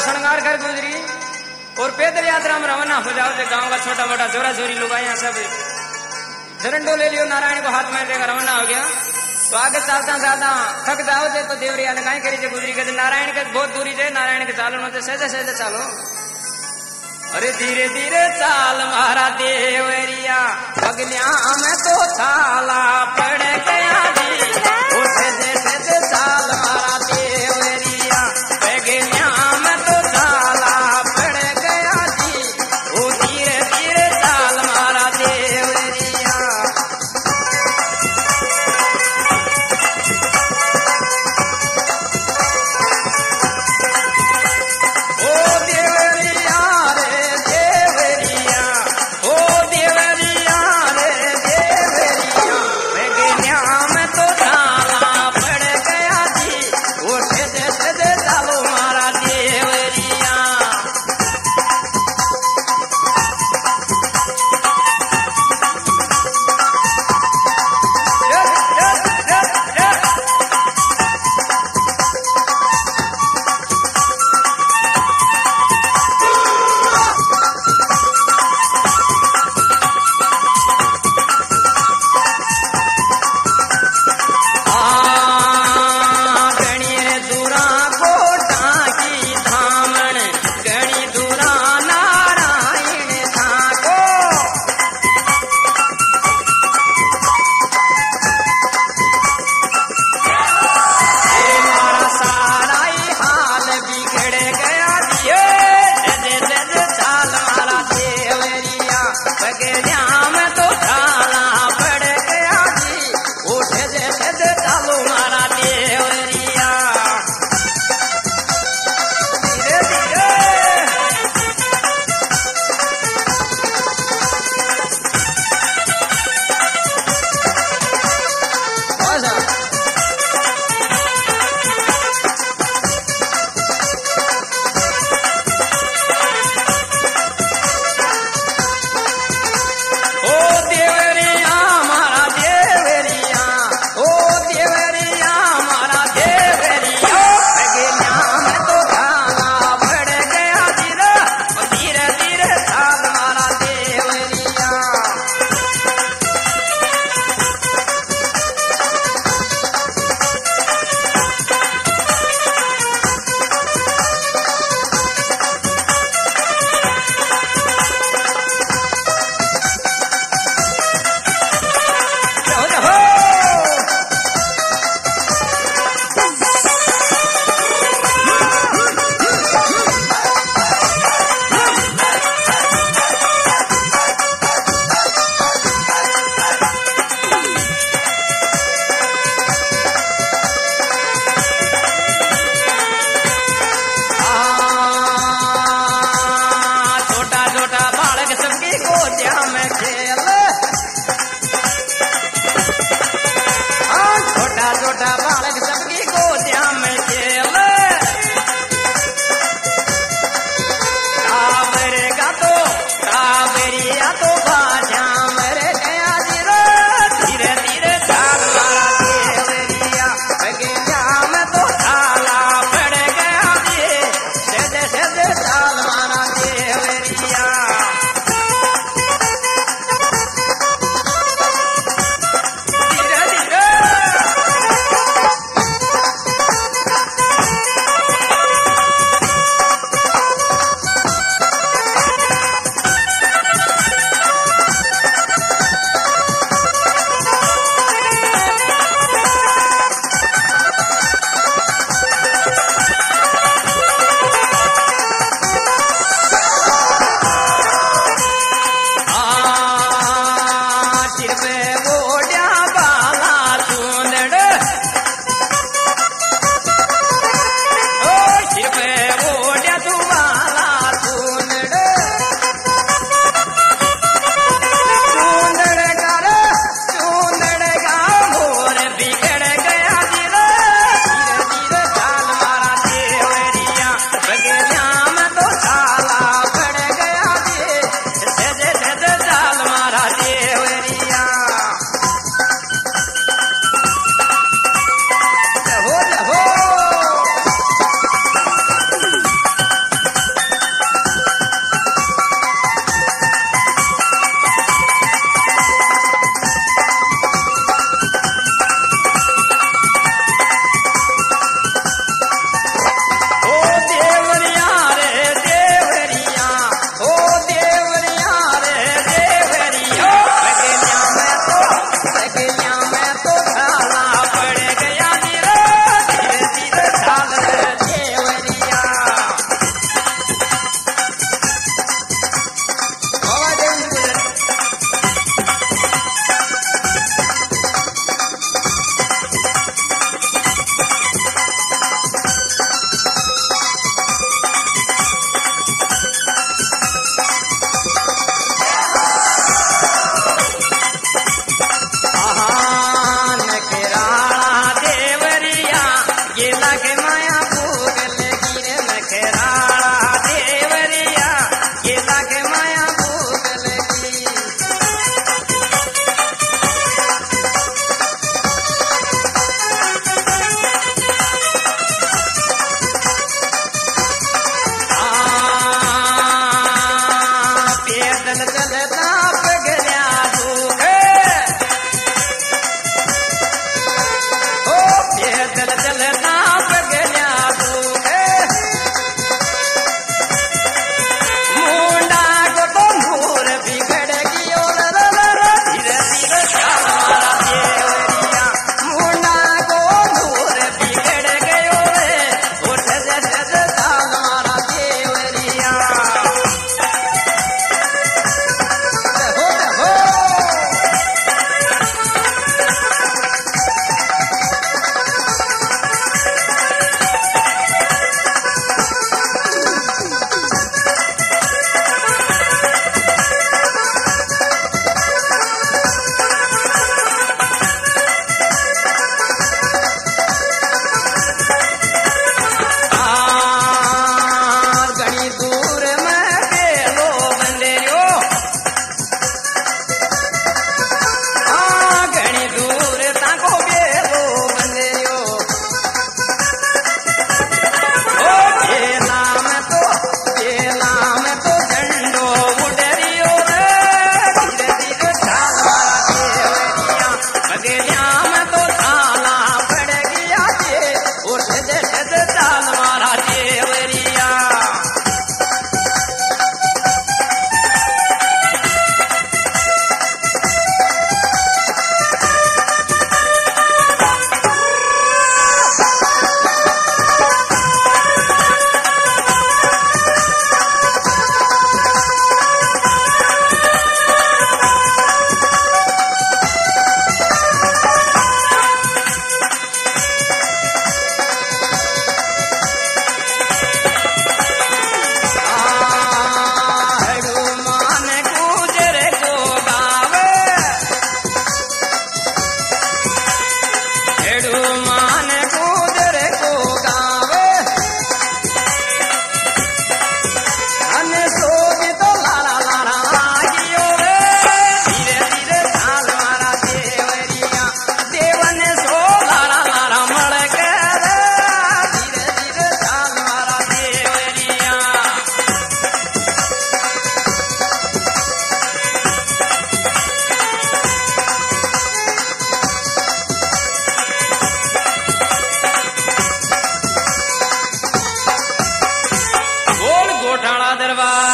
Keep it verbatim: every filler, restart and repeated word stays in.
श्रृंगार कर गुजरी और पैदल यात्रा में रवाना हो जाओ। गांव का छोटा मोटा जोरा जोरी लुगाइया सब झरंडो ले लियो, नारायण को हाथ में देकर रवाना हो गया। तो आगे चलता चलता थक जाओ जे तो देवरिया ने कहीं करी जे गुजरी के नारायण के बहुत दूरी जे नारायण के चालो न सहजे सहजे चालो। अरे धीरे धीरे चाल मारा देवरिया पगलिया में तो छाला पड़ गया जी। ओ सहजे सहजे चाल मारा देवरिया पगलिया में तो छाला पड़ गया जी। ओ धीरे धीरे चाल मारा देवरिया। ओ देवरिया रे देवरिया, ओ देवरिया रे देवरिया। बटाला दरबार